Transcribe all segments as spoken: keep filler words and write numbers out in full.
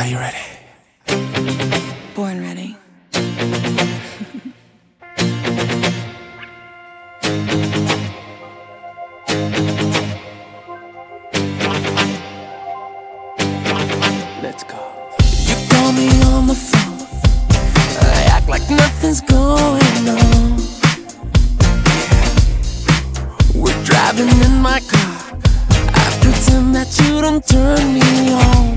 Are you ready? Born ready. Let's go. You call me on the phone, I act like nothing's going on. We're driving in my car, I pretend that you don't turn me on.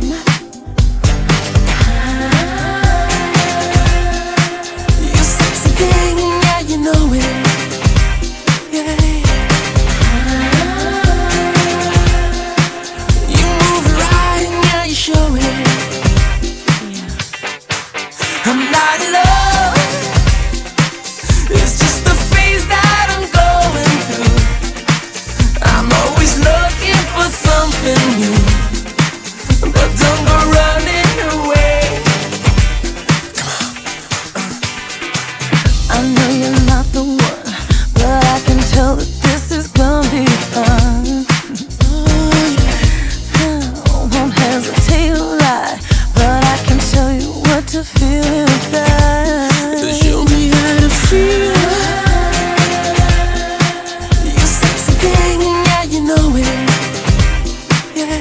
You sexy thing, yeah, you know it. Yeah. You move it right, and yeah, you show it. I'm not in love, it's just the phase that I'm going through. I'm always looking for something new, but don't go running away. Come on. I know you're not the one, but I can tell that this is gonna be fun. Oh, yeah. I won't hesitate to lie, but I can show you what to feel inside. Show me how to feel. You sexy thing, yeah, you know it. Yeah.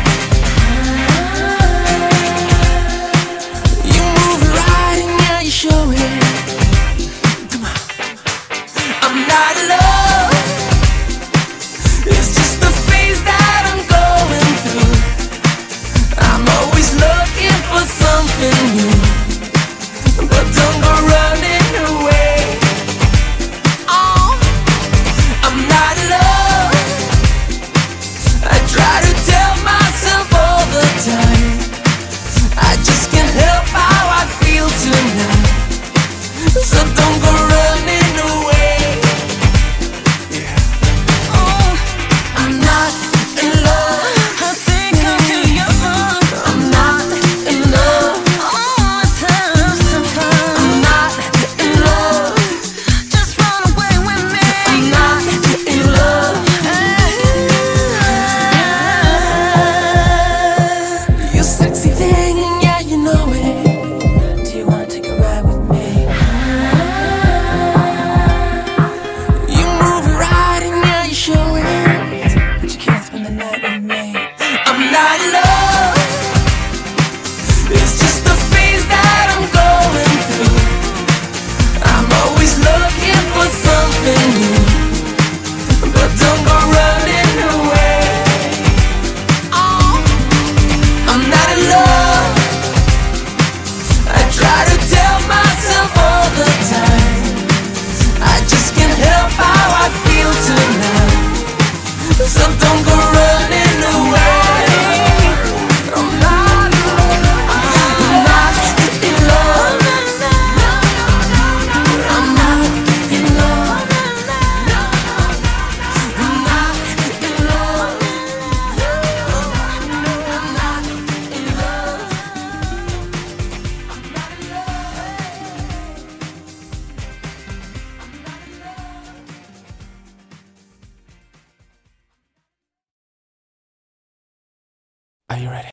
You move it right, and yeah, you show it. Come on. I'm not in love, it's just the phase that I'm going through. I'm always looking for something new, but don't go running away. Oh, I'm not in love, I try to tell myself all the time. I just can't help how I feel tonight, so don't go running away. Yeah. Oh, I'm not in love, I think I'm too young. I'm not in love, oh, it's having some fun. I'm not in love, just run away with me. I'm not in love. You sexy thing, yeah, you know it. Do you wanna take a ride with me? You move it right, and yeah, you show it, but you can't spend the night with me. I'm not in love, it's just the phase that I'm going through. I'm always looking for something new, but don't go running away. Oh, I'm not in love, I try to tell myself all the time. I just can't help how I feel tonight, so don't go running away. I'm not in love, I'm not in love, I'm not in love, I'm not in love, I'm not in love, I'm not in Are you ready?